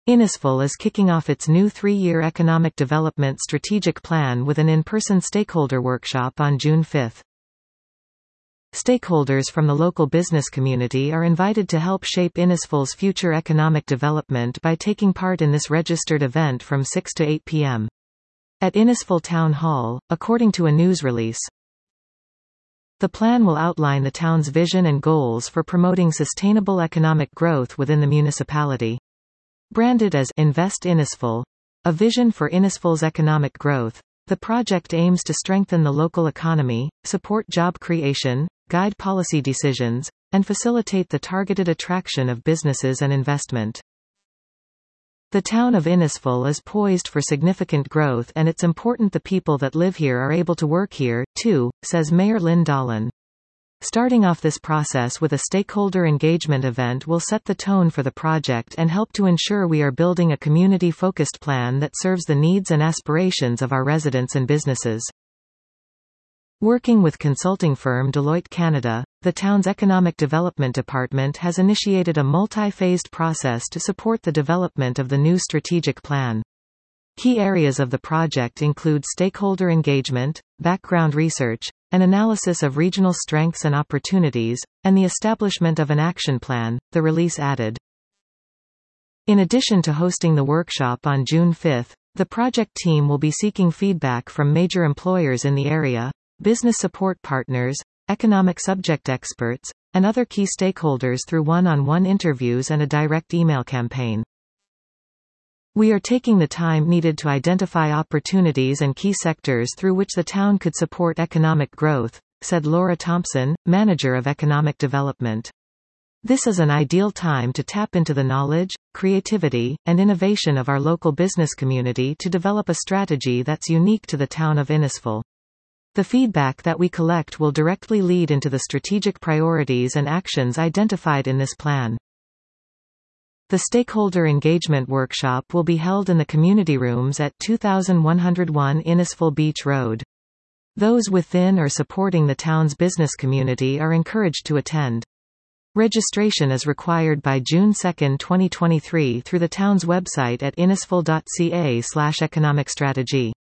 Innisfil is kicking off its new 3-year economic development strategic plan with an in-person stakeholder workshop on June 5. Stakeholders from the local business community are invited to help shape Innisfil's future economic development by taking part in this registered event from 6 to 8 p.m. at Innisfil Town Hall, according to a news release. The plan will outline the town's vision and goals for promoting sustainable economic growth within the municipality. Branded as Invest Innisfil, a vision for Innisfil's economic growth, the project aims to strengthen the local economy, support job creation, guide policy decisions, and facilitate the targeted attraction of businesses and investment. The town of Innisfil is poised for significant growth, and it's important the people that live here are able to work here, too, says Mayor Lynn Dolan. Starting off this process with a stakeholder engagement event will set the tone for the project and help to ensure we are building a community-focused plan that serves the needs and aspirations of our residents and businesses. Working with consulting firm Deloitte Canada, the town's Economic Development Department has initiated a multi-phased process to support the development of the new strategic plan. Key areas of the project include stakeholder engagement, background research, an analysis of regional strengths and opportunities, and the establishment of an action plan, the release added. In addition to hosting the workshop on June 5, the project team will be seeking feedback from major employers in the area, business support partners, economic subject experts, and other key stakeholders through one-on-one interviews and a direct email campaign. We are taking the time needed to identify opportunities and key sectors through which the town could support economic growth, said Laura Thompson, Manager of Economic Development. This is an ideal time to tap into the knowledge, creativity, and innovation of our local business community to develop a strategy that's unique to the town of Innisfil. The feedback that we collect will directly lead into the strategic priorities and actions identified in this plan. The Stakeholder Engagement Workshop will be held in the community rooms at 2101 Innisfil Beach Road. Those within or supporting the town's business community are encouraged to attend. Registration is required by June 2, 2023 through the town's website at innisfil.ca/economicstrategy.